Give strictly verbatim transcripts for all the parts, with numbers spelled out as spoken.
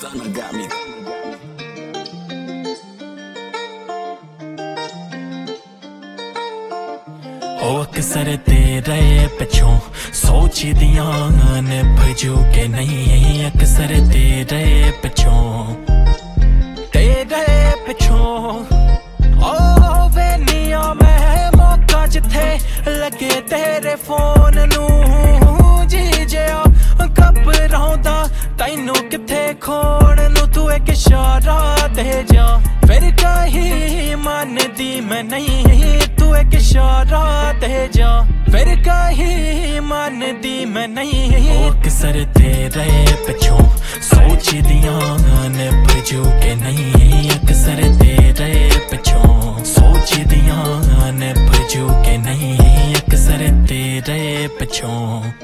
Gunna got me. ओ अक्सर तेरे पिछों सोचदियां ने भजू के नहीं, अक्सर तेरे पिछों तेरे पिछों ओ वेनिया मैं मौका जिथे लगे तेरे फोन नू जी जिया घबराउंदा तैनू किथे खोण नू, तू एक इशारा दे जा फिर कहीं मनदी मैं नहीं, तू एक इशारा दे जा फिर कहीं मनदी मैं नहीं। ओ अक्सर तेरे पिछों सोचदियां ने भजू के नहीं, अक्सर तेरे पिछों सोचदियां ने भजू के नहीं, अक्सर तेरे पिछों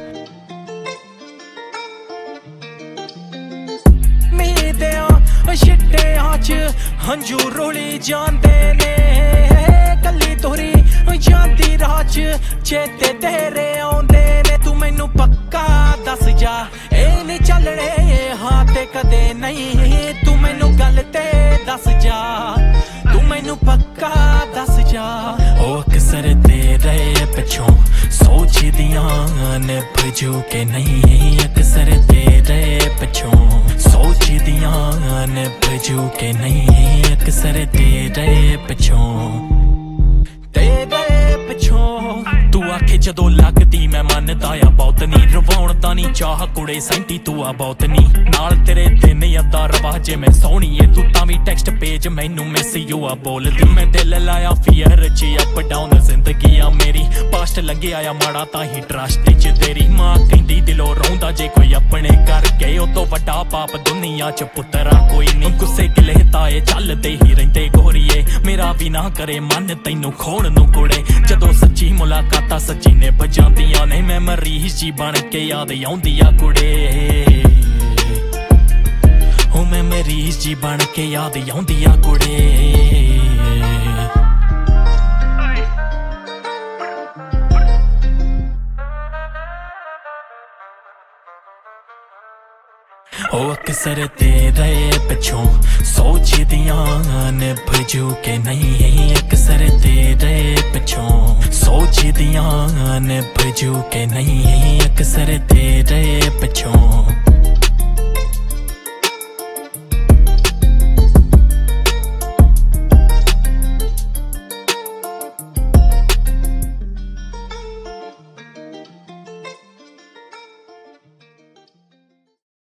छिट्टियां च हंजू रुली जांदे ने, कली तोरी जांदी राह च चेते तेरे आउंदे ने, तू मैनू पक्का दस जा ए नहीं चलने हां ते कदे नहीं, तू मैनू गल ते दस जा, तू मैनू पक्का दस जा। ओ अक्सर तेरे पिछों सोचदियां ने भजू के नहीं, अक्सर तेरे पिछों सोचदियां ने भजू के नहीं, अक्सर तेरे पिछों तेरे पिछों। तू आखे जदों लगदी मैं मनदा आ बहुत नी, रवाउण दा नी चाह कुड़े सैंटी तू आ बहुत नी, नाल तेरे दिन अद्धा रवाजे मैं सोहणी ए, तू तां वी टैक्सट पेज मैनू मिस यू आ बोलदी, मैं दिल लाया फियर च अप डाउन जिंदगी आ मेरी, पास्ट लंघे आया माड़ा तां ही ट्रस्ट च तेरी, मां कहंदी दिलों रोंदा जे कोई अपने कर गए ओ तो वड्डा पाप दुनिया च पुत्तरा कोई नहीं, गुस्से गिले ताए चलदे ही रहिंदे गोरीए, मेरा भी ना करे मन तैनू खोण नू कुड़े, जदों सच्ची मुलाकातां सच्ची ने बजांदियां ने, मैमरीज जी बन के याद आउंदी आ कुड़े, ओ मैमरीज जी बन के याद आउंदी आ कुड़े। ओ अक्सर तेरे पिछों सोचदियां ने भजू के नहीं, अक्सर तेरे पिछों सोचदियां ने भजू के नहीं, अक्सर तेरे पिछों